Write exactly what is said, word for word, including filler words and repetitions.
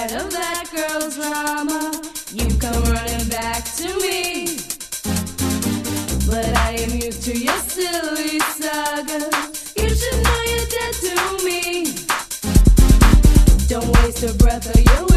tired of that girl's drama, you come running back to me. But I am used to your silly saga. You should know you're dead to me. Don't waste a breath or you'll